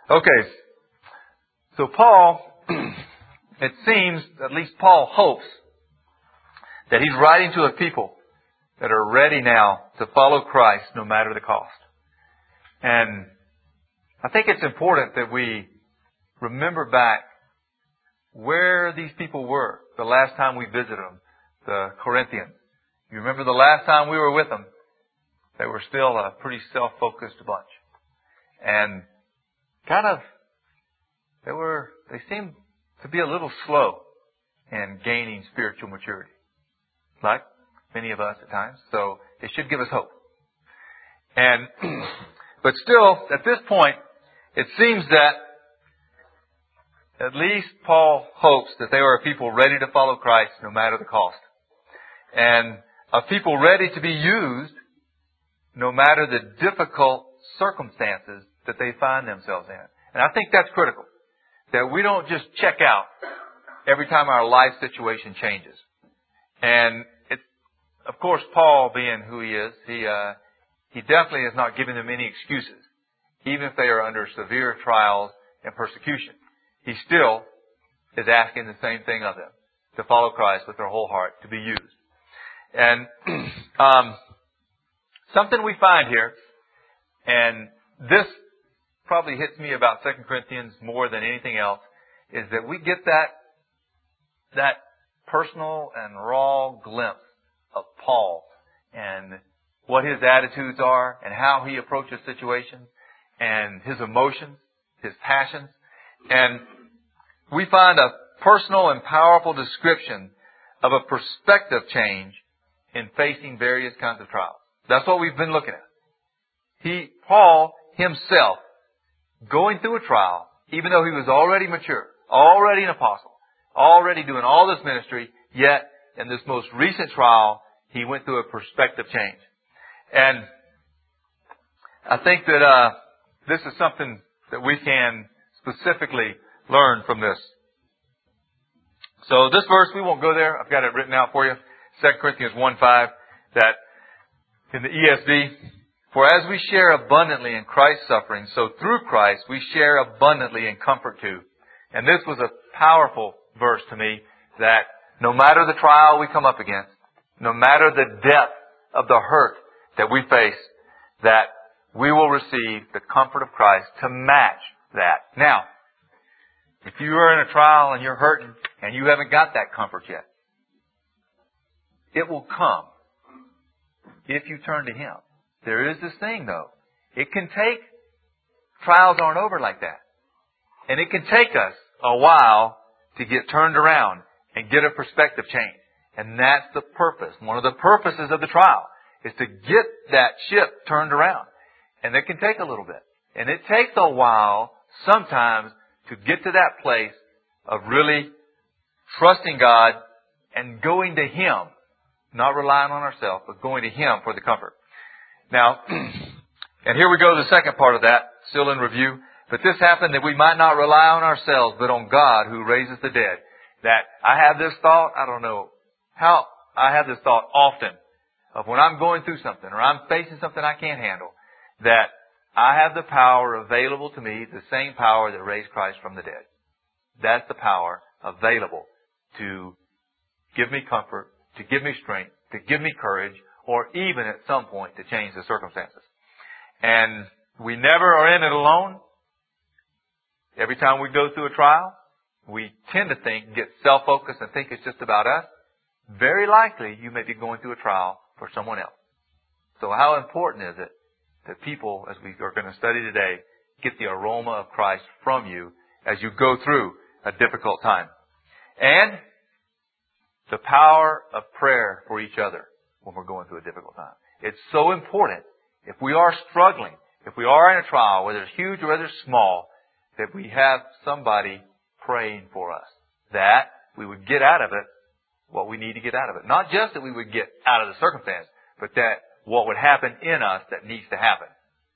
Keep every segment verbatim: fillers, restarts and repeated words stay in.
Okay. So Paul, it seems, at least Paul hopes, that he's writing to a people that are ready now to follow Christ no matter the cost. And I think it's important that we remember back where these people were the last time we visited them, the Corinthians. You remember the last time we were with them, they were still a pretty self-focused bunch. And kind of, they were, they seemed to be a little slow in gaining spiritual maturity. Like many of us at times. So it should give us hope. And, but still, at this point, it seems that at least Paul hopes that they are a people ready to follow Christ no matter the cost. And a people ready to be used no matter the difficult circumstances that they find themselves in. And I think that's critical. That we don't just check out every time our life situation changes. And it, of course, Paul being who he is, he, uh, he definitely is not giving them any excuses. Even if they are under severe trials and persecution. He still is asking the same thing of them. To follow Christ with their whole heart. To be used. And um, something we find here, and this probably hits me about Second Corinthians more than anything else, is that we get that that personal and raw glimpse of Paul and what his attitudes are and how he approaches situations and his emotions, his passions. And we find a personal and powerful description of a perspective change in facing various kinds of trials. That's what we've been looking at. He, Paul himself, going through a trial, even though he was already mature, already an apostle, already doing all this ministry, yet in this most recent trial, he went through a perspective change. And I think that uh, this is something that we can specifically learn from this. So this verse, we won't go there. I've got it written out for you. Second Corinthians one five, that in the E S V, for as we share abundantly in Christ's suffering, so through Christ we share abundantly in comfort too. And this was a powerful verse to me, that no matter the trial we come up against, no matter the depth of the hurt that we face, that we will receive the comfort of Christ to match that. Now, if you are in a trial and you're hurting and you haven't got that comfort yet, it will come if you turn to Him. There is this thing though. It can take, trials aren't over like that. And it can take us a while to get turned around and get a perspective change. And that's the purpose. One of the purposes of the trial is to get that ship turned around. And it can take a little bit. And it takes a while sometimes to get to that place of really trusting God and going to Him. Not relying on ourselves, but going to Him for the comfort. Now, and here we go to the second part of that, still in review. But this happened that we might not rely on ourselves, but on God who raises the dead. That I have this thought, I don't know how, I have this thought often of when I'm going through something or I'm facing something I can't handle, that I have the power available to me, the same power that raised Christ from the dead. That's the power available to give me comfort, to give me strength, to give me courage, or even at some point to change the circumstances. And we never are in it alone. Every time we go through a trial, we tend to think, get self-focused and think it's just about us. Very likely you may be going through a trial for someone else. So how important is it that people, as we are going to study today, get the aroma of Christ from you as you go through a difficult time? And the power of prayer for each other when we're going through a difficult time. It's so important. If we are struggling, if we are in a trial, whether it's huge or whether it's small, that we have somebody praying for us. That we would get out of it what we need to get out of it. Not just that we would get out of the circumstance, but that what would happen in us that needs to happen.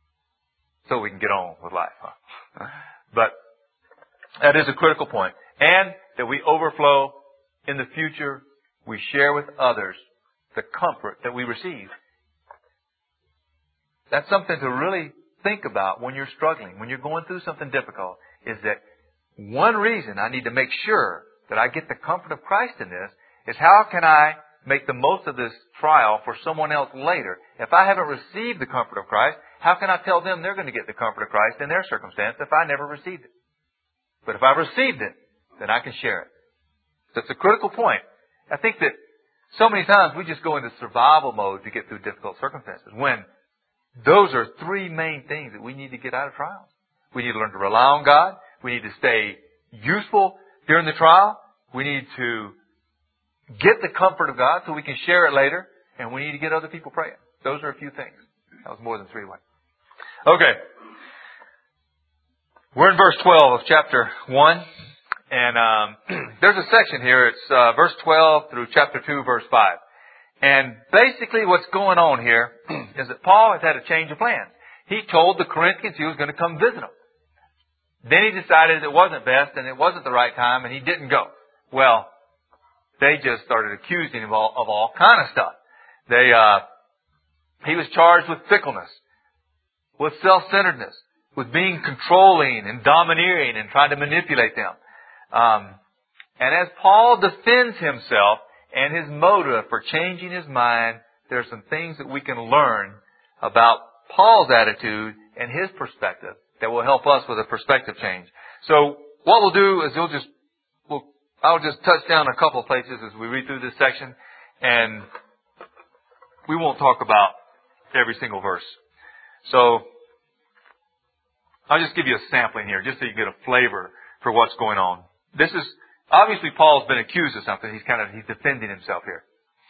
So we can get on with life. Huh? But that is a critical point. And that we overflow in the future, we share with others the comfort that we receive. That's something to really think about when you're struggling, when you're going through something difficult, is that one reason I need to make sure that I get the comfort of Christ in this is how can I make the most of this trial for someone else later? If I haven't received the comfort of Christ, how can I tell them they're going to get the comfort of Christ in their circumstance if I never received it? But if I've received it, then I can share it. So it's a critical point. I think that so many times we just go into survival mode to get through difficult circumstances, when those are three main things that we need to get out of trials. We need to learn to rely on God. We need to stay useful during the trial. We need to get the comfort of God so we can share it later. And we need to get other people praying. Those are a few things. That was more than three one. Okay. We're in verse twelve of chapter one. And um, there's a section here. It's uh, verse twelve through chapter two, verse five. And basically what's going on here is that Paul has had a change of plans. He told the Corinthians he was going to come visit them. Then he decided it wasn't best and it wasn't the right time and he didn't go. Well, they just started accusing him of all, of all kind of stuff. They, uh, he was charged with fickleness, with self-centeredness, with being controlling and domineering and trying to manipulate them. Um, and as Paul defends himself and his motive for changing his mind, there are some things that we can learn about Paul's attitude and his perspective that will help us with a perspective change. So what we'll do is we'll just, we'll, I'll just touch down a couple of places as we read through this section, and we won't talk about every single verse. So I'll just give you a sampling here, just so you get a flavor for what's going on. This is, obviously Paul's been accused of something. He's kind of, he's defending himself here.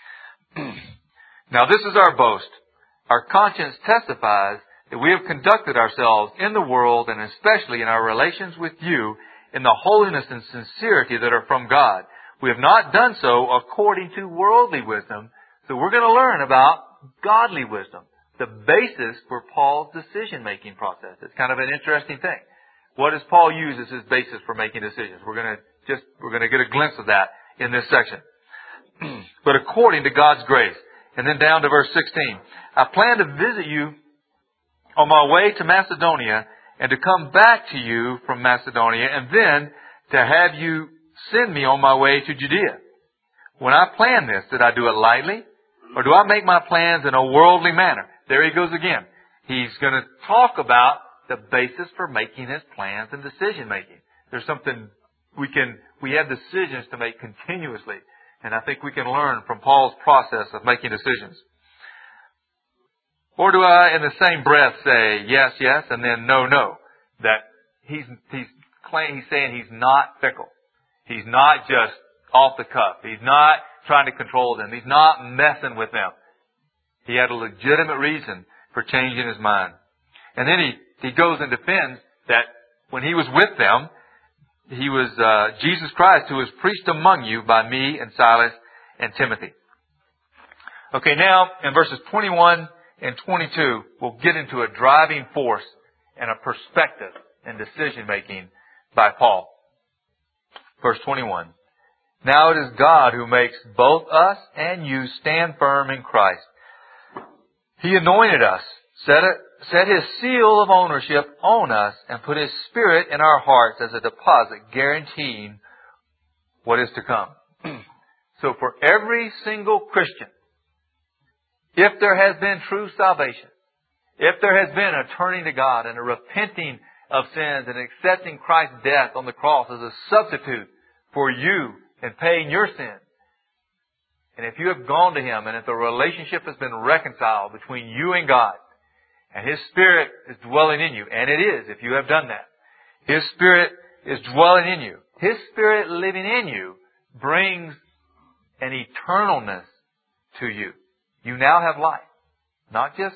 Now this is our boast. Our conscience testifies that we have conducted ourselves in the world and especially in our relations with you in the holiness and sincerity that are from God. We have not done so according to worldly wisdom. So we're going to learn about godly wisdom, the basis for Paul's decision-making process. It's kind of an interesting thing. What does Paul use as his basis for making decisions? We're going to just, we're going to get a glimpse of that in this section. But according to God's grace. And then down to verse sixteen. I plan to visit you on my way to Macedonia and to come back to you from Macedonia and then to have you send me on my way to Judea. When I plan this, did I do it lightly? Or do I make my plans in a worldly manner? There he goes again. He's going to talk about the basis for making his plans and decision making. There's something we can, we have decisions to make continuously. And I think we can learn from Paul's process of making decisions. Or do I, in the same breath, say yes, yes, and then no, no? That he's he's claiming, he's saying he's not fickle. He's not just off the cuff. He's not trying to control them. He's not messing with them. He had a legitimate reason for changing his mind. And then he, he goes and defends that when he was with them, he was uh, Jesus Christ who was preached among you by me and Silas and Timothy. Okay, now in verses twenty-one and twenty-two, we'll get into a driving force and a perspective in decision making by Paul. Verse twenty-one. Now it is God who makes both us and you stand firm in Christ. He anointed us, set, a, set His seal of ownership on us, and put His Spirit in our hearts as a deposit guaranteeing what is to come. So for every single Christian, if there has been true salvation, if there has been a turning to God and a repenting of sins and accepting Christ's death on the cross as a substitute for you and paying your sins, and if you have gone to Him and if the relationship has been reconciled between you and God, and His Spirit is dwelling in you, and it is if you have done that, His Spirit is dwelling in you. His Spirit living in you brings an eternalness to you. You now have life. Not just,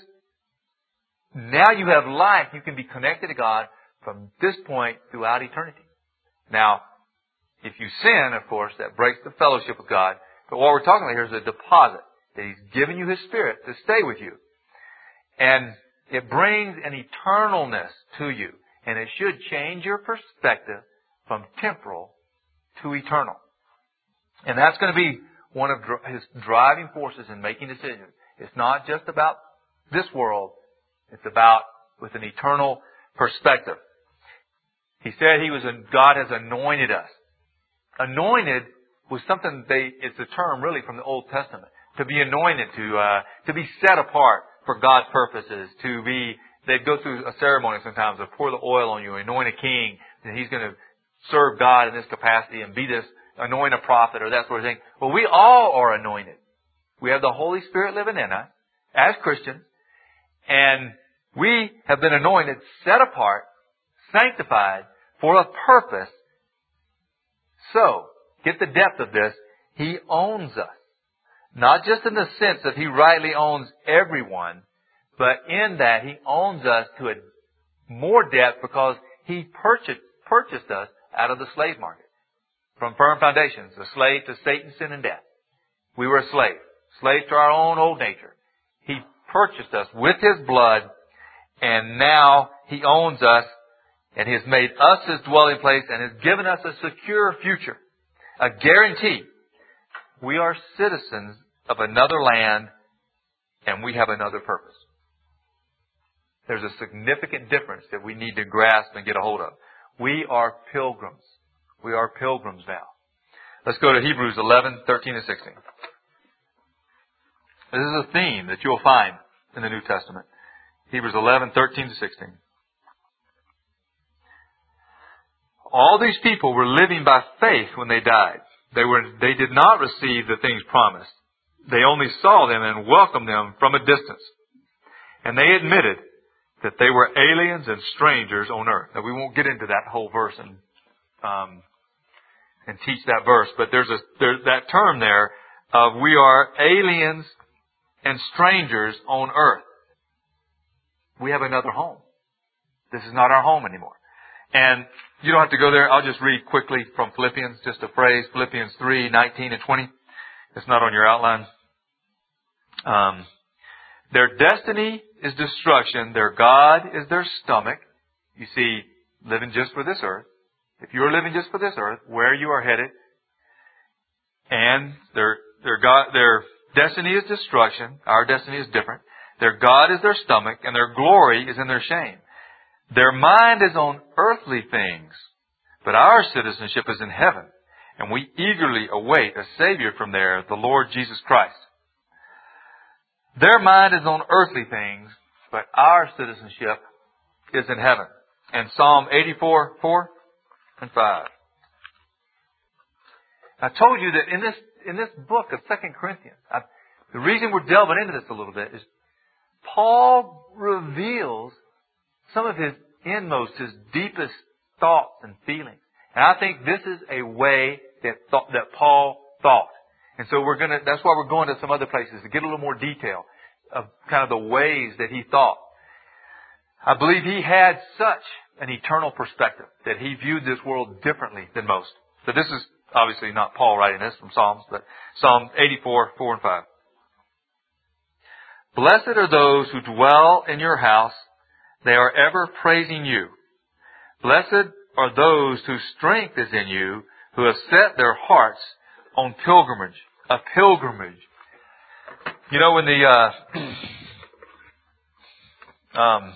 now you have life. You can be connected to God from this point throughout eternity. Now, if you sin, of course, that breaks the fellowship with God. But what we're talking about here is a deposit that He's given you His Spirit to stay with you. And it brings an eternalness to you. And it should change your perspective from temporal to eternal. And that's going to be one of His driving forces in making decisions. It's not just about this world. It's about with an eternal perspective. He said he was, a, God has anointed us. Anointed was something they, it's a term really from the Old Testament. To be anointed, to, uh, to be set apart for God's purposes, to be, they'd go through a ceremony sometimes to pour the oil on you, anoint a king, and he's going to serve God in this capacity and be this, anoint a prophet or that sort of thing. Well, we all are anointed. We have the Holy Spirit living in us as Christians, and we have been anointed, set apart, sanctified for a purpose. So, get the depth of this. He owns us. Not just in the sense that He rightly owns everyone, but in that He owns us to a more depth because He purchased, purchased us out of the slave market. From firm foundations, a slave to Satan, sin, and death. We were a slave. Slaves to our own old nature. He purchased us with His blood, and now He owns us, and He has made us His dwelling place, and has given us a secure future. A guarantee. We are citizens of another land, and we have another purpose. There's a significant difference that we need to grasp and get a hold of. We are pilgrims. We are pilgrims now. Let's go to Hebrews eleven, thirteen and sixteen. This is a theme that you'll find in the New Testament. Hebrews eleven, thirteen to sixteen. All these people were living by faith when they died. They were, they did not receive the things promised. They only saw them and welcomed them from a distance. And they admitted that they were aliens and strangers on earth. Now, we won't get into that whole verse and, um, and teach that verse, but there's a, there's that term there of we are aliens and strangers on earth. We have another home. This is not our home anymore. And you don't have to go there. I'll just read quickly from Philippians, just a phrase, Philippians three, nineteen and twenty. It's not on your outline. Um, their destiny is destruction. Their God is their stomach. You see, living just for this earth. If you are living just for this earth, where you are headed, and their their God, their destiny is destruction. Our destiny is different. Their God is their stomach, and their glory is in their shame. Their mind is on earthly things, but our citizenship is in heaven, and we eagerly await a Savior from there, the Lord Jesus Christ. Their mind is on earthly things, but our citizenship is in heaven. And Psalm eighty-four, four and five. I told you that in this in this book of Second Corinthians, I, the reason we're delving into this a little bit is Paul reveals some of his inmost, his deepest thoughts and feelings. And I think this is a way that thought, that Paul thought. And so we're gonna, that's why we're going to some other places to get a little more detail of kind of the ways that he thought. I believe he had such an eternal perspective that he viewed this world differently than most. So this is obviously not Paul writing this from Psalms, but Psalm eighty-four, four and five. Blessed are those who dwell in your house. They are ever praising you. Blessed are those whose strength is in you, who have set their hearts on pilgrimage. A pilgrimage. You know, when the, uh, um,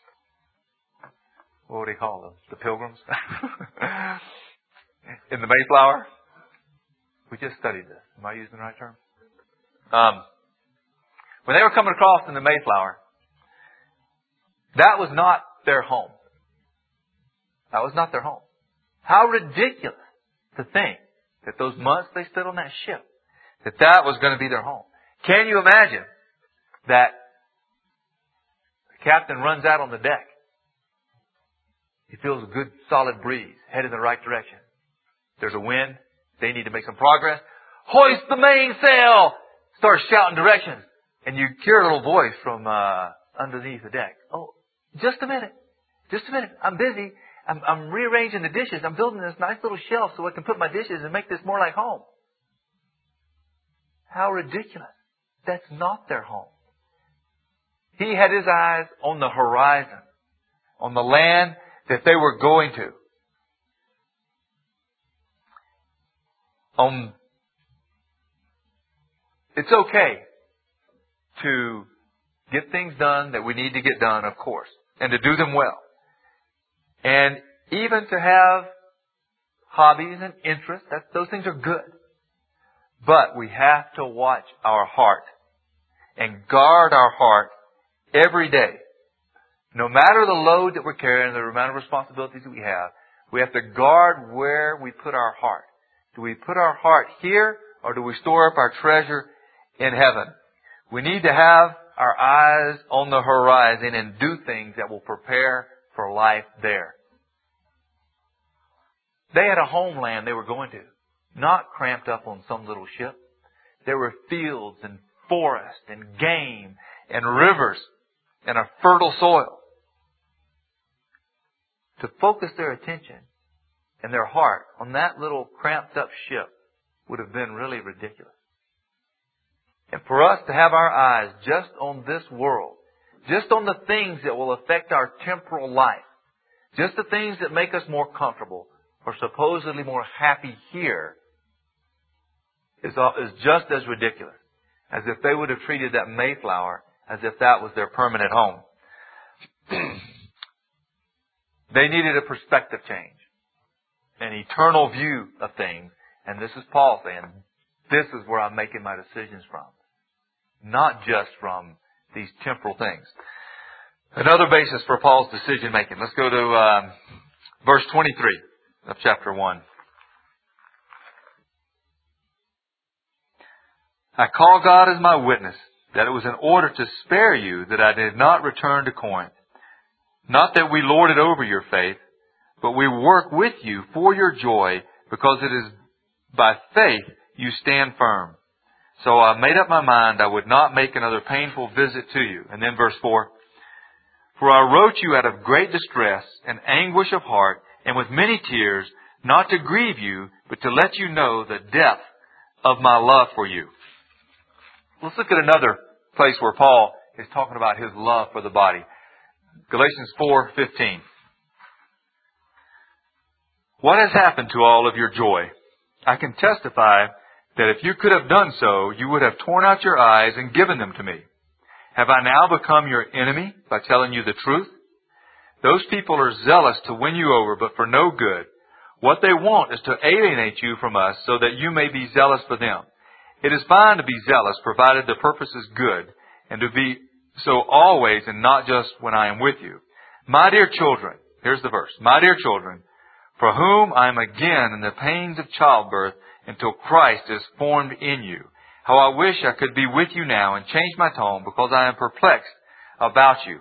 what do they call them? The pilgrims? In the Mayflower? We just studied this. Am I using the right term? Um, when they were coming across in the Mayflower, that was not their home. That was not their home. How ridiculous to think that those months they stood on that ship, that that was going to be their home. Can you imagine that the captain runs out on the deck? He feels a good solid breeze, headed in the right direction. There's a wind. They need to make some progress. Hoist the mainsail! Start shouting directions. And you hear a little voice from uh underneath the deck. Oh, just a minute. Just a minute. I'm busy. I'm, I'm rearranging the dishes. I'm building this nice little shelf so I can put my dishes and make this more like home. How ridiculous. That's not their home. He had his eyes on the horizon, on the land that they were going to. Um, it's okay to get things done that we need to get done, of course. and to do them well. And even to have hobbies and interests, that, those things are good. But we have to watch our heart and guard our heart every day. No matter the load that we're carrying, the amount of responsibilities that we have, we have to guard where we put our heart. Do we put our heart here, or do we store up our treasure in heaven? We need to have our eyes on the horizon and do things that will prepare for life there. They had a homeland they were going to, not cramped up on some little ship. There were fields and forests and game and rivers and a fertile soil. To focus their attention and their heart on that little cramped up ship would have been really ridiculous. And for us to have our eyes just on this world, just on the things that will affect our temporal life, just the things that make us more comfortable or supposedly more happy here, is, is just as ridiculous as if they would have treated that Mayflower as if that was their permanent home. They needed a perspective change, an eternal view of things. And this is Paul saying, this is where I'm making my decisions from. Not just from these temporal things. Another basis for Paul's decision making. Let's go to um, verse twenty-three of chapter one. I call God as my witness that it was in order to spare you that I did not return to Corinth. Not that we lord it over your faith, but we work with you for your joy, because it is by faith you stand firm. So I made up my mind I would not make another painful visit to you. And then verse four. For I wrote you out of great distress and anguish of heart, and with many tears, not to grieve you, but to let you know the depth of my love for you. Let's look at another place where Paul is talking about his love for the body. Galatians four fifteen. What has happened to all of your joy? I can testify that if you could have done so, you would have torn out your eyes and given them to me. Have I now become your enemy by telling you the truth? Those people are zealous to win you over, but for no good. What they want is to alienate you from us so that you may be zealous for them. It is fine to be zealous, provided the purpose is good, and to be so always and not just when I am with you. My dear children, here's the verse. My dear children, for whom I am again in the pains of childbirth until Christ is formed in you. How I wish I could be with you now and change my tone, because I am perplexed about you.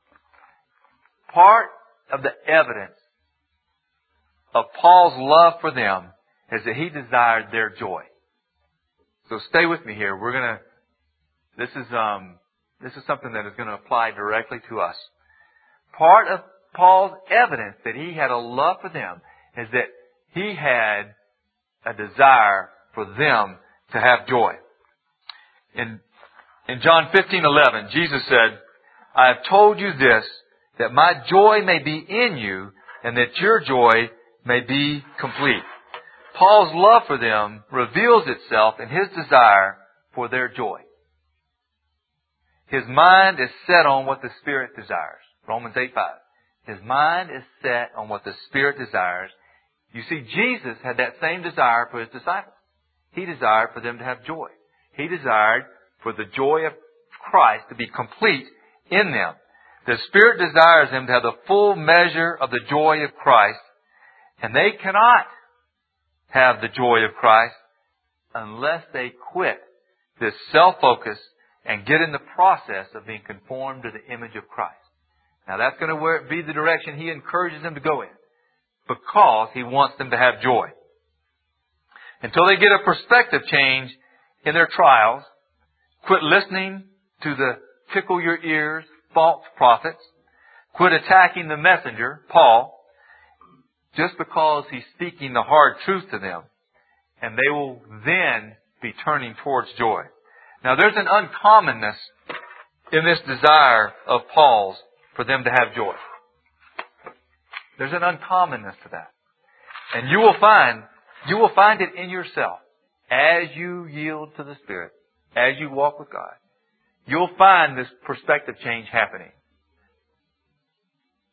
Part of the evidence of Paul's love for them is that he desired their joy. So stay with me here. We're gonna. This is um. This is something that is going to apply directly to us. Part of Paul's evidence that he had a love for them is that he had a desire for them to have joy. In, in John fifteen eleven, Jesus said, I have told you this, that my joy may be in you, and that your joy may be complete. Paul's love for them reveals itself in his desire for their joy. His mind is set on what the Spirit desires. Romans eight five. His mind is set on what the Spirit desires. You see, Jesus had that same desire for His disciples. He desired for them to have joy. He desired for the joy of Christ to be complete in them. The Spirit desires them to have the full measure of the joy of Christ, and they cannot have the joy of Christ unless they quit this self-focus and get in the process of being conformed to the image of Christ. Now that's going to be the direction He encourages them to go in, because He wants them to have joy. Until they get a perspective change in their trials, quit listening to the tickle your ears false prophets, quit attacking the messenger, Paul, just because he's speaking the hard truth to them, and they will then be turning towards joy. Now there's an uncommonness in this desire of Paul's for them to have joy. There's an uncommonness to that. And you will find, you will find it in yourself as you yield to the Spirit, as you walk with God. You'll find this perspective change happening.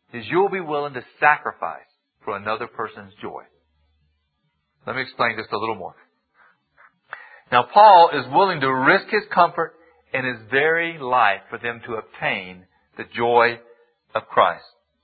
is you'll be willing to sacrifice for another person's joy. Let me explain just a little more. Now, Paul is willing to risk his comfort and his very life for them to obtain the joy of Christ.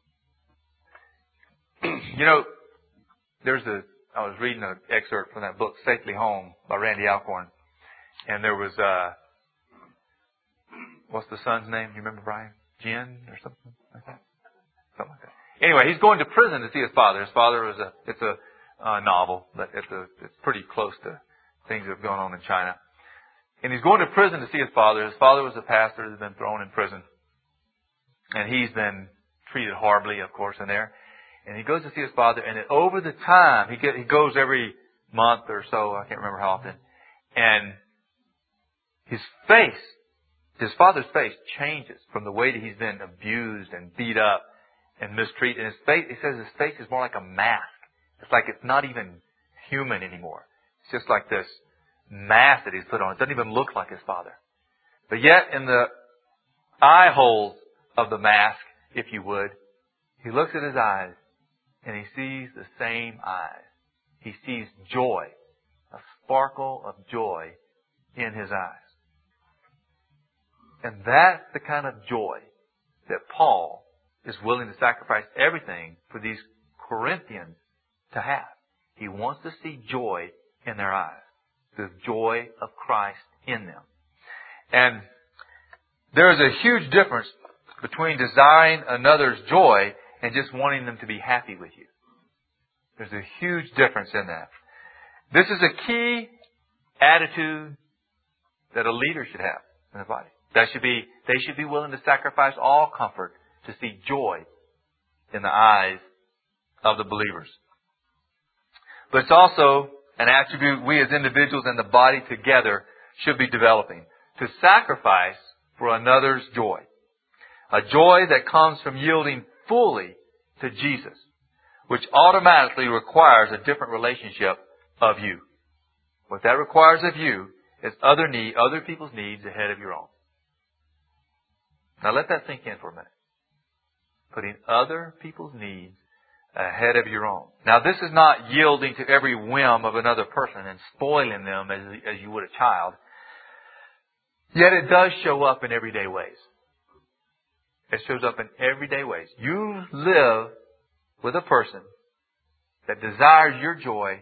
You know, there's a, I was reading an excerpt from that book, Safely Home, by Randy Alcorn. And there was, uh, what's the son's name? You remember, Brian? Jen or something like that? Something like that. Anyway, he's going to prison to see his father. His father was a, it's a uh, novel, but it's a, it's pretty close to things that have gone on in China. And he's going to prison to see his father. His father was a pastor that's been thrown in prison. And he's been treated horribly, of course, in there. And he goes to see his father, and over the time, he get, he goes every month or so, I can't remember how often, and his face, his father's face changes from the way that he's been abused and beat up and mistreated. And his face, he says his face is more like a mask. It's like it's not even human anymore. It's just like this mask that he's put on. It doesn't even look like his father. But yet, in the eye holes of the mask, if you would, he looks at his eyes, and he sees the same eyes. He sees joy, a sparkle of joy in his eyes. And that's the kind of joy that Paul is willing to sacrifice everything for these Corinthians to have. He wants to see joy in their eyes, the joy of Christ in them. And there is a huge difference between desiring another's joy and just wanting them to be happy with you. There's a huge difference in that. This is a key attitude that a leader should have in the body. That should be, they should be willing to sacrifice all comfort to see joy in the eyes of the believers. But it's also an attribute we as individuals and the body together should be developing. To sacrifice for another's joy. A joy that comes from yielding fully to Jesus, which automatically requires a different relationship of you. What that requires of you is other need, other people's needs ahead of your own. Now let that sink in for a minute. Putting other people's needs ahead of your own. Now this is not yielding to every whim of another person and spoiling them as, as you would a child. Yet it does show up in everyday ways. It shows up in everyday ways. You live with a person that desires your joy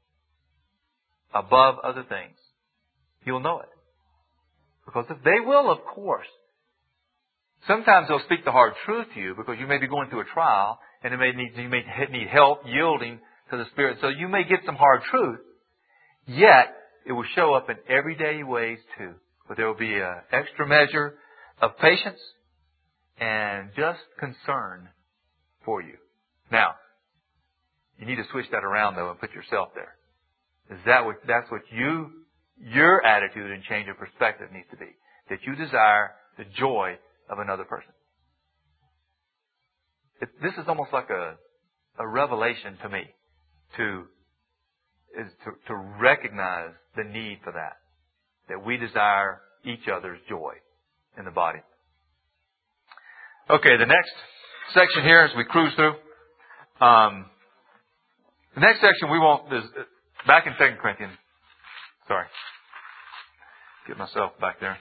above other things. You'll know it. Because if they will, of course. Sometimes they'll speak the hard truth to you because you may be going through a trial and it may need, you may need help yielding to the Spirit. So you may get some hard truth, yet it will show up in everyday ways too. But there will be an extra measure of patience and just concern for you. Now, you need to switch that around though and put yourself there. Is that what, that's what you, your attitude and change of perspective needs to be. That you desire the joy of another person. It, this is almost like a, a revelation to me to, is to, to recognize the need for that. That we desire each other's joy in the body. Okay, the next section here as we cruise through. Um, the next section we won't, is back in Second Corinthians. Sorry. Get myself back there.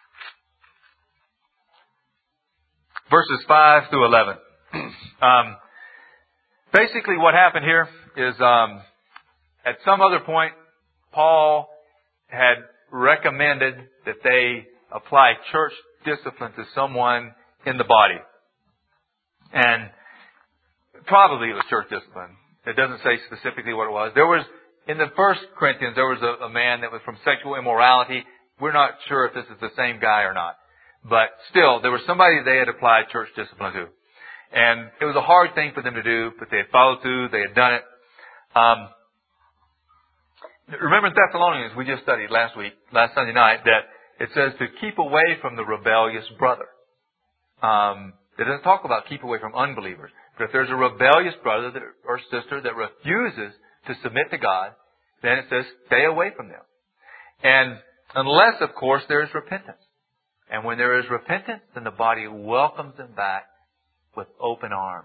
Verses five through eleven. um, basically what happened here is um, at some other point, Paul had recommended that they apply church discipline to someone in the body. And probably it was church discipline. It doesn't say specifically what it was. There was, in the First Corinthians, there was a, a man that was from sexual immorality. We're not sure if this is the same guy or not. But still, there was somebody they had applied church discipline to. And it was a hard thing for them to do, but they had followed through, they had done it. Um, remember in Thessalonians, we just studied last week, last Sunday night, that it says to keep away from the rebellious brother. Um, it doesn't talk about keep away from unbelievers. But if there's a rebellious brother that, or sister that refuses to submit to God, then it says stay away from them. And unless, of course, there is repentance. And when there is repentance, then the body welcomes them back with open arms.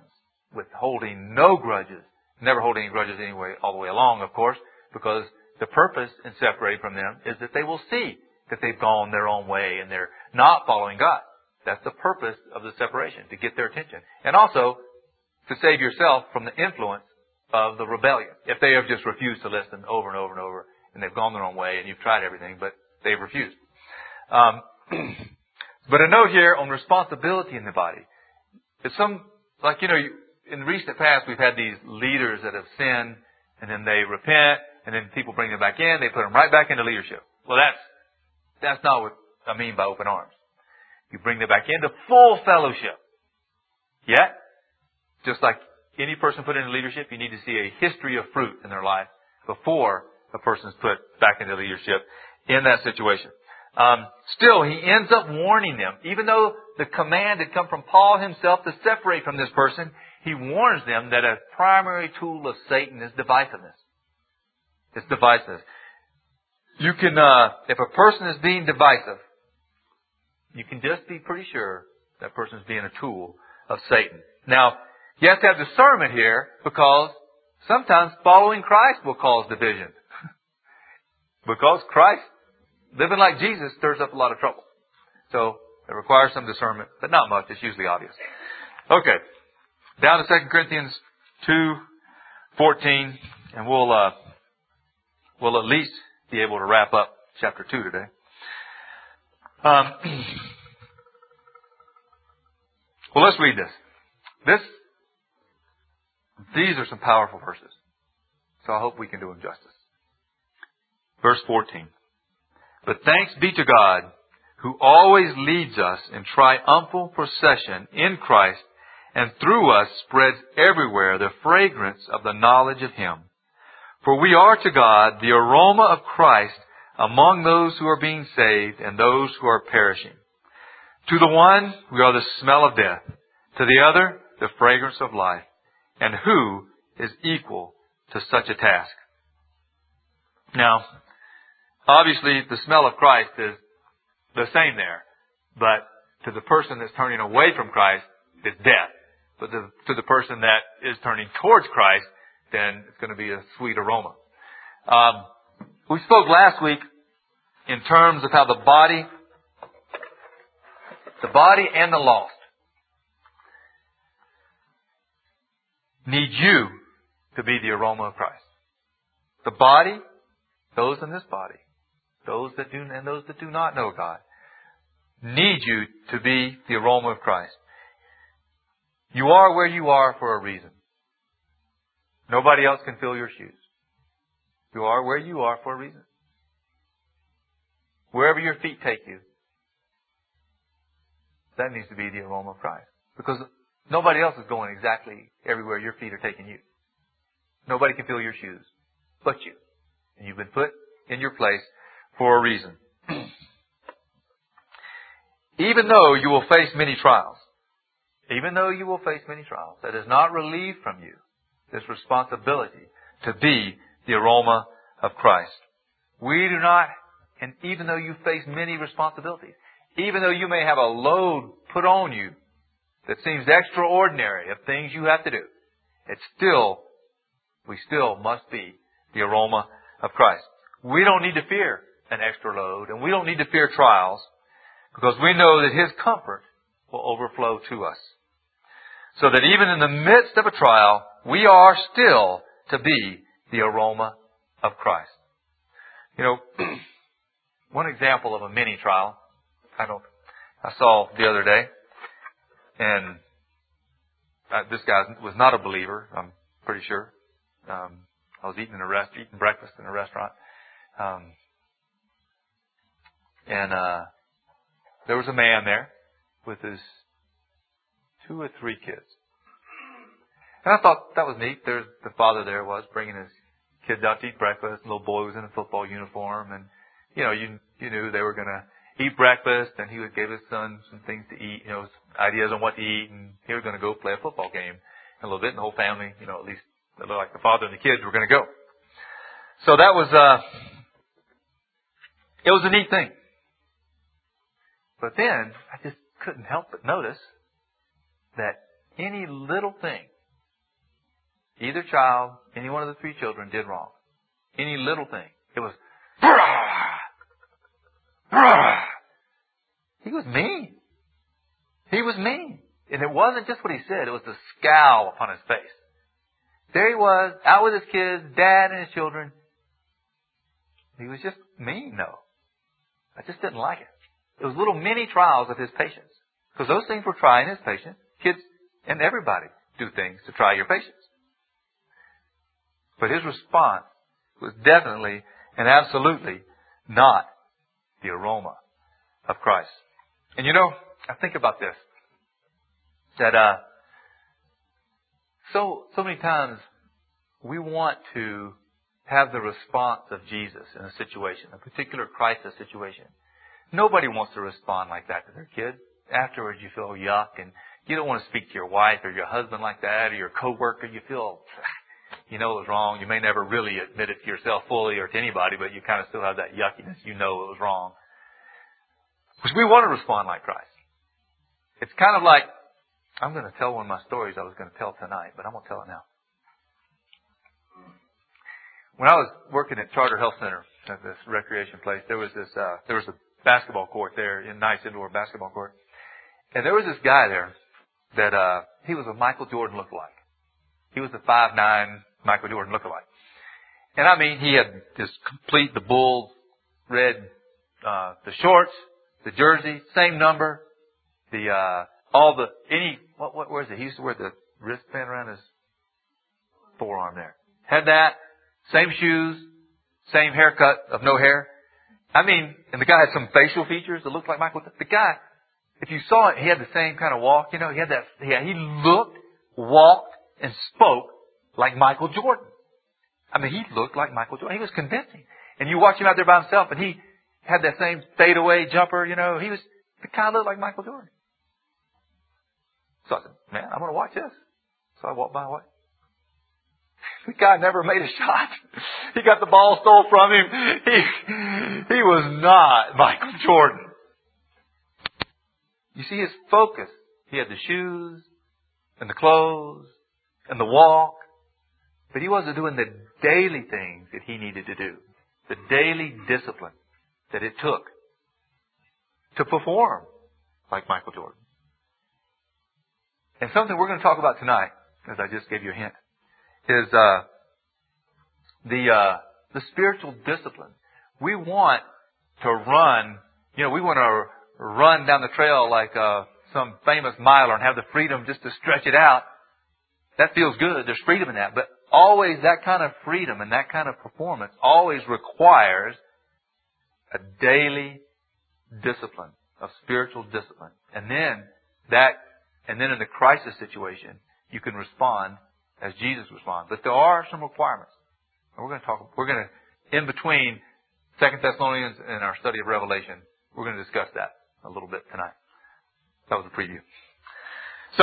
with holding no grudges. Never holding any grudges anyway, all the way along, of course, because the purpose in separating from them is that they will see that they've gone their own way and they're not following God. That's the purpose of the separation, to get their attention. And also, to save yourself from the influence of the rebellion. If they have just refused to listen over and over and over, and they've gone their own way, and you've tried everything, but they've refused. Um, but a note here on responsibility in the body. It's some, like, you know, in the recent past, we've had these leaders that have sinned, and then they repent, and then people bring them back in, they put them right back into leadership. Well, that's, that's not what I mean by open arms. You bring them back into full fellowship. Yet, just like any person put into leadership, you need to see a history of fruit in their life before a person's put back into leadership in that situation. Um, still, he ends up warning them. Even though the command had come from Paul himself to separate from this person, he warns them that a primary tool of Satan is divisiveness. It's divisiveness. You can, uh, if a person is being divisive, you can just be pretty sure that person is being a tool of Satan. Now, you have to have discernment here because sometimes following Christ will cause division. Because Christ, living like Jesus, stirs up a lot of trouble. So, it requires some discernment, but not much. It's usually obvious. Okay. Down to Second Corinthians two fourteen, and we'll, uh, we'll at least be able to wrap up chapter two today. Um, well, let's read this. This, these are some powerful verses. So I hope we can do them justice. Verse fourteen. But thanks be to God, who always leads us in triumphal procession in Christ, and through us spreads everywhere the fragrance of the knowledge of Him. For we are to God the aroma of Christ among those who are being saved and those who are perishing. To the one, we are the smell of death. To the other, the fragrance of life. And who is equal to such a task? Now, obviously, the smell of Christ is the same there. But to the person that's turning away from Christ, it's death. But to, to the person that is turning towards Christ, then it's going to be a sweet aroma. Um, we spoke last week in terms of how the body, the body and the lost need you to be the aroma of Christ. The body, those in this body, those that do and those that do not know God, need you to be the aroma of Christ. You are where you are for a reason. Nobody else can fill your shoes. You are where you are for a reason. Wherever your feet take you, that needs to be the aroma of Christ. Because nobody else is going exactly everywhere your feet are taking you. Nobody can fill your shoes but you. And you've been put in your place for a reason. Even though you will face many trials, even though you will face many trials, that is not relieved from you this responsibility to be the aroma of Christ. We do not, and even though you face many responsibilities, even though you may have a load put on you that seems extraordinary of things you have to do, it's still, we still must be the aroma of Christ. We don't need to fear an extra load, and we don't need to fear trials, because we know that His comfort will overflow to us. So that even in the midst of a trial, we are still to be the aroma of Christ. You know, one example of a mini trial, I don't, I saw the other day, and uh, this guy was not a believer, I'm pretty sure. Um, I was eating in a rest, eating breakfast in a restaurant, um, and uh, there was a man there with his two or three kids. And I thought that was neat. There's the father there was bringing his kids out to eat breakfast. The little boy was in a football uniform, and you know, you you knew they were going to eat breakfast, and he would give his son some things to eat, you know, ideas on what to eat, and he was going to go play a football game in a little bit. And the whole family, you know, at least it looked like the father and the kids were going to go. So that was uh, it was a neat thing. But then I just couldn't help but notice that any little thing either child, any one of the three children did wrong. Any little thing. It was, he was mean. He was mean. And it wasn't just what he said, it was the scowl upon his face. There he was, out with his kids, dad and his children. He was just mean, though. I just didn't like it. It was little mini trials of his patience. Because those things were trying his patience. Kids and everybody do things to try your patience. But his response was definitely and absolutely not the aroma of Christ. And you know, I think about this. That uh, so so many times we want to have the response of Jesus in a situation, a particular crisis situation. Nobody wants to respond like that to their kid. Afterwards you feel yuck, and you don't want to speak to your wife or your husband like that, or your coworker. You feel, you know it was wrong. You may never really admit it to yourself fully or to anybody, but you kind of still have that yuckiness. You know it was wrong. Because we want to respond like Christ. It's kind of like, I'm going to tell one of my stories I was going to tell tonight, but I'm going to tell it now. When I was working at Charter Health Center, at this recreation place, there was this, uh, there was a basketball court there, a nice indoor basketball court. And there was this guy there that, uh, he was a Michael Jordan lookalike. He was a five nine Michael Jordan lookalike. And I mean, he had this complete, the Bulls red, uh, the shorts, the jersey, same number, the, uh, all the, any, what, what, where is it? He used to wear the wristband around his forearm there. Had that, same shoes, same haircut of no hair. I mean, and the guy had some facial features that looked like Michael. The guy, if you saw it, he had the same kind of walk, you know, he had that, yeah, he looked, walked, and spoke like Michael Jordan. I mean, he looked like Michael Jordan. He was convincing. And you watch him out there by himself, and he had that same fadeaway jumper, you know, he was, the kind of looked like Michael Jordan. So I said, man, I'm going to watch this. So I walked by away. The guy never made a shot. He got the ball stole from him. He, he was not Michael Jordan. You see his focus. He had the shoes and the clothes and the walk. But he wasn't doing the daily things that he needed to do. The daily discipline that it took to perform like Michael Jordan. And something we're going to talk about tonight, as I just gave you a hint, is uh, the uh, the spiritual discipline. We want to run, you know, we want to run down the trail like uh, some famous miler and have the freedom just to stretch it out. That feels good. There's freedom in that. But always that kind of freedom and that kind of performance always requires a daily discipline, of spiritual discipline. And then that, and then in the crisis situation, you can respond as Jesus responds. But there are some requirements. And we're going to talk, we're going to, in between Second Thessalonians and our study of Revelation, we're going to discuss that a little bit tonight. That was a preview. So,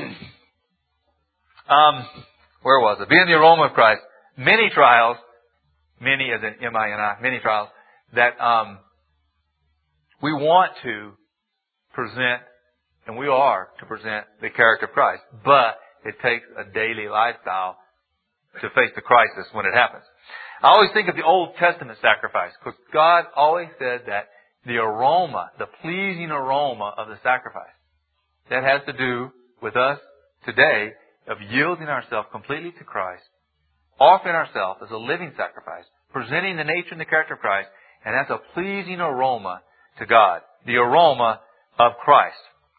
um, where was it? Being the aroma of Christ. Many trials, many as in M I N I, many trials, that um, we want to present, and we are to present the character of Christ. But it takes a daily lifestyle to face the crisis when it happens. I always think of the Old Testament sacrifice, because God always said that the aroma, the pleasing aroma of the sacrifice, that has to do with us today of yielding ourselves completely to Christ, offering ourselves as a living sacrifice, presenting the nature and the character of Christ, and that's a pleasing aroma to God, the aroma of Christ.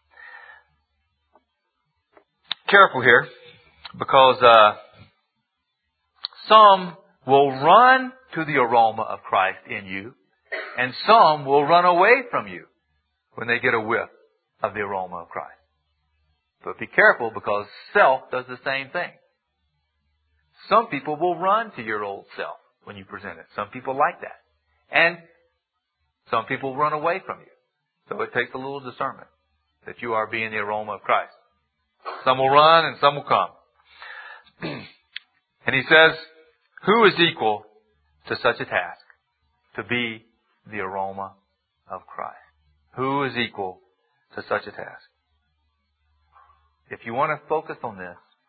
Careful here, because uh, some will run to the aroma of Christ in you, and some will run away from you when they get a whiff of the aroma of Christ. But be careful, because self does the same thing. Some people will run to your old self when you present it. Some people like that. And some people run away from you. So it takes a little discernment that you are being the aroma of Christ. Some will run and some will come. And he says, who is equal to such a task? To be the aroma of Christ. Who is equal to such a task? If you want to focus on this,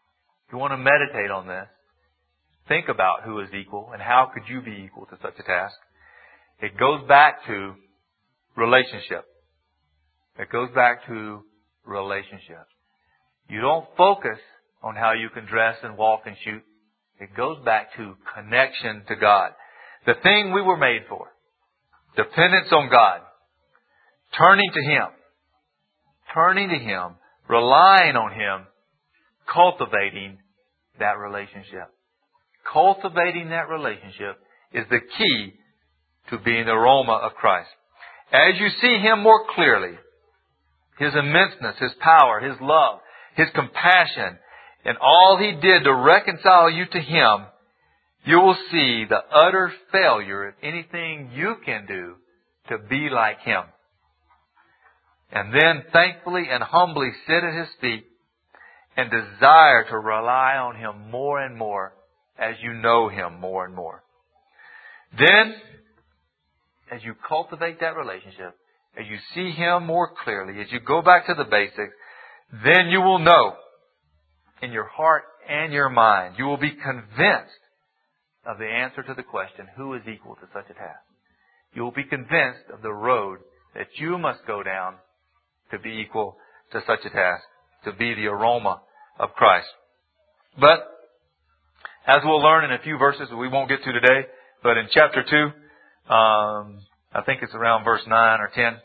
If you want to meditate on this, think about who is equal and how could you be equal to such a task. It goes back to relationship. It goes back to relationship. You don't focus on how you can dress and walk and shoot. It goes back to connection to God. The thing we were made for. Dependence on God. Turning to Him. Turning to Him. Relying on Him. Cultivating that relationship. Cultivating that relationship is the key to being the aroma of Christ. As you see Him more clearly, His immenseness, His power, His love, His compassion, and all He did to reconcile you to Him, you will see the utter failure of anything you can do to be like Him. And then thankfully and humbly sit at His feet and desire to rely on Him more and more as you know Him more and more. Then, as you cultivate that relationship, as you see Him more clearly, as you go back to the basics, then you will know in your heart and your mind, you will be convinced of the answer to the question, who is equal to such a task? You will be convinced of the road that you must go down to be equal to such a task, to be the aroma of Christ. But, as we'll learn in a few verses that we won't get to today, but in chapter two, um, I think it's around verse nine or ten,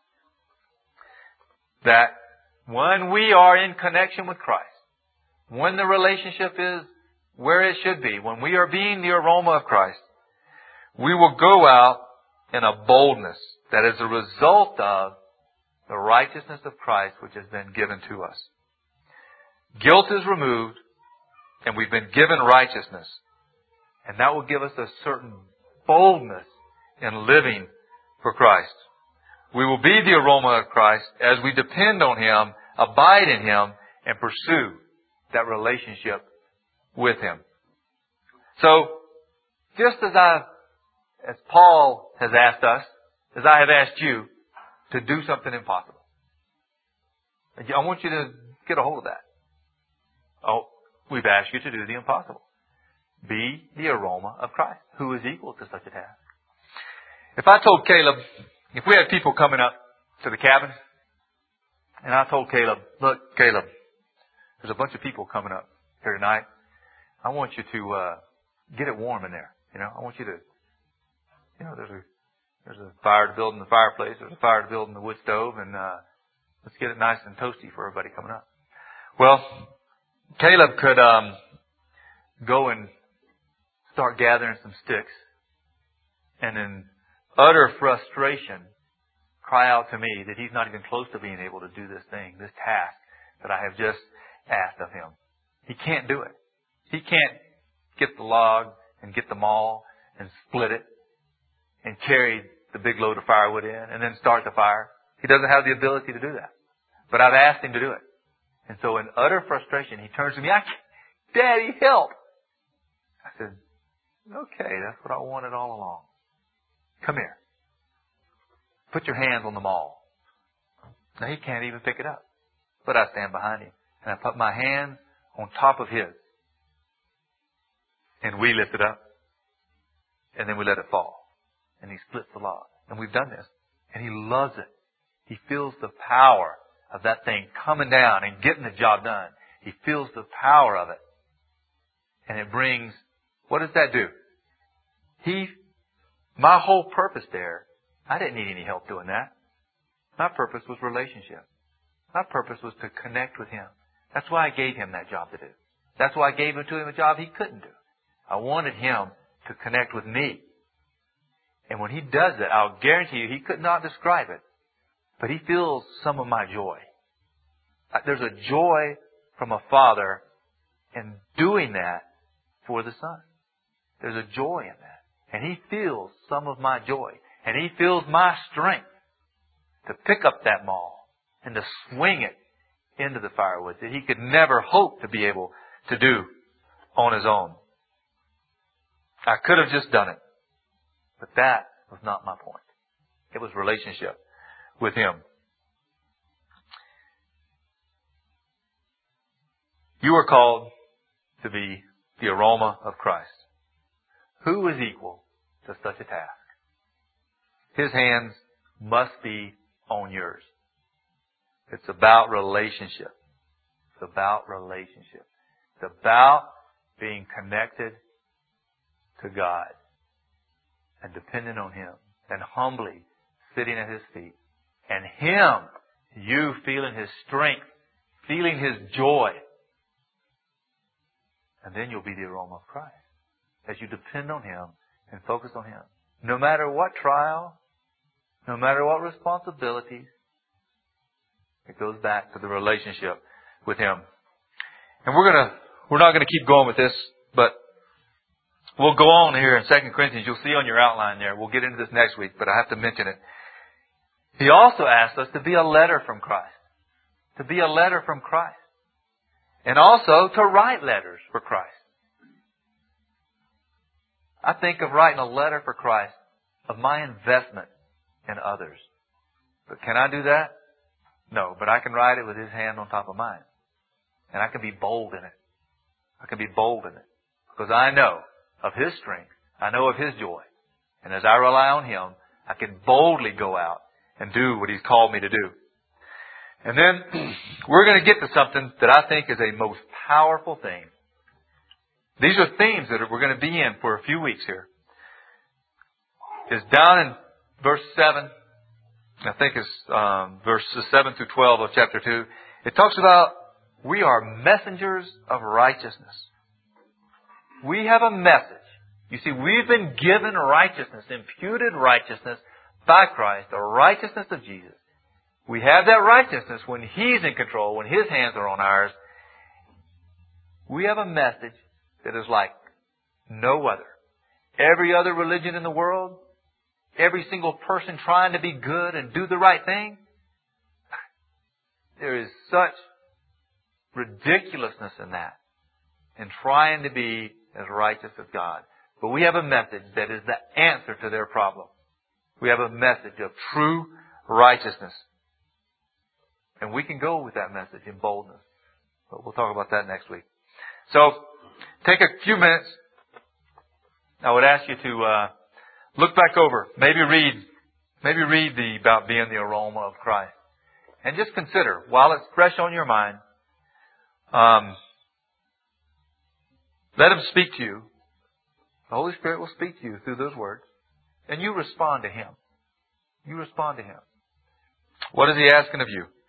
that when we are in connection with Christ, when the relationship is where it should be, when we are being the aroma of Christ, we will go out in a boldness that is a result of the righteousness of Christ which has been given to us. Guilt is removed and we've been given righteousness. And that will give us a certain boldness in living for Christ. We will be the aroma of Christ as we depend on Him, abide in Him, and pursue that relationship with Him. So, just as I, as Paul has asked us, as I have asked you, to do something impossible. I want you to get a hold of that. Oh, we've asked you to do the impossible. Be the aroma of Christ, who is equal to such a task. If I told Caleb, if we had people coming up to the cabin, and I told Caleb, look, Caleb, there's a bunch of people coming up here tonight. I want you to uh, get it warm in there. You know, I want you to, you know, there's a there's a fire to build in the fireplace. There's a fire to build in the wood stove, and uh, let's get it nice and toasty for everybody coming up. Well, Caleb could um, go and start gathering some sticks, and in utter frustration, cry out to me that he's not even close to being able to do this thing, this task that I have just asked of him. He can't do it. He can't get the log and get the maul and split it and carry the big load of firewood in and then start the fire. He doesn't have the ability to do that. But I've asked him to do it. And so in utter frustration, he turns to me, I can't, Daddy, help. I said, okay, that's what I wanted all along. Come here. Put your hands on the maul. Now he can't even pick it up. But I stand behind him. And I put my hands on top of his. And we lift it up. And then we let it fall. And he splits the log. And we've done this. And he loves it. He feels the power of that thing coming down and getting the job done. He feels the power of it. And it brings, what does that do? He, my whole purpose there, I didn't need any help doing that. My purpose was relationship. My purpose was to connect with Him. That's why I gave him that job to do. That's why I gave him to him a job he couldn't do. I wanted him to connect with me. And when he does that, I'll guarantee you he could not describe it, but he feels some of my joy. There's a joy from a father in doing that for the son. There's a joy in that. And he feels some of my joy. And he feels my strength to pick up that maul and to swing it into the firewood that he could never hope to be able to do on his own. I could have just done it. But that was not my point. It was relationship with Him. You are called to be the aroma of Christ. Who is equal to such a task? His hands must be on yours. It's about relationship. It's about relationship. It's about being connected to God and dependent on Him and humbly sitting at His feet. And Him, you feeling His strength, feeling His joy. And then you'll be the aroma of Christ as you depend on Him and focus on Him. No matter what trial, no matter what responsibilities, it goes back to the relationship with Him. And we're gonna, we're not gonna keep going with this, but we'll go on here in Second Corinthians. You'll see on your outline there. We'll get into this next week, but I have to mention it. He also asked us to be a letter from Christ. To be a letter from Christ. And also to write letters for Christ. I think of writing a letter for Christ of my investment in others. But can I do that? No, but I can write it with His hand on top of mine. And I can be bold in it. I can be bold in it. Because I know of His strength. I know of His joy. And as I rely on Him, I can boldly go out and do what He's called me to do. And then we're going to get to something that I think is a most powerful thing. These are themes that we're going to be in for a few weeks here. It's down in verse seven. I think it's um, verses seven through twelve of chapter two. It talks about we are messengers of righteousness. We have a message. You see, we've been given righteousness, imputed righteousness by Christ, the righteousness of Jesus. We have that righteousness when He's in control, when His hands are on ours. We have a message that is like no other. Every other religion in the world, every single person trying to be good and do the right thing, there is such ridiculousness in that, in trying to be as righteous as God. But we have a message that is the answer to their problem. We have a message of true righteousness. And we can go with that message in boldness. But we'll talk about that next week. So, take a few minutes. I would ask you to uh, look back over. Maybe read, maybe read the about being the aroma of Christ. And just consider, while it's fresh on your mind, um, let Him speak to you. The Holy Spirit will speak to you through those words. And you respond to Him. You respond to Him. What is He asking of you?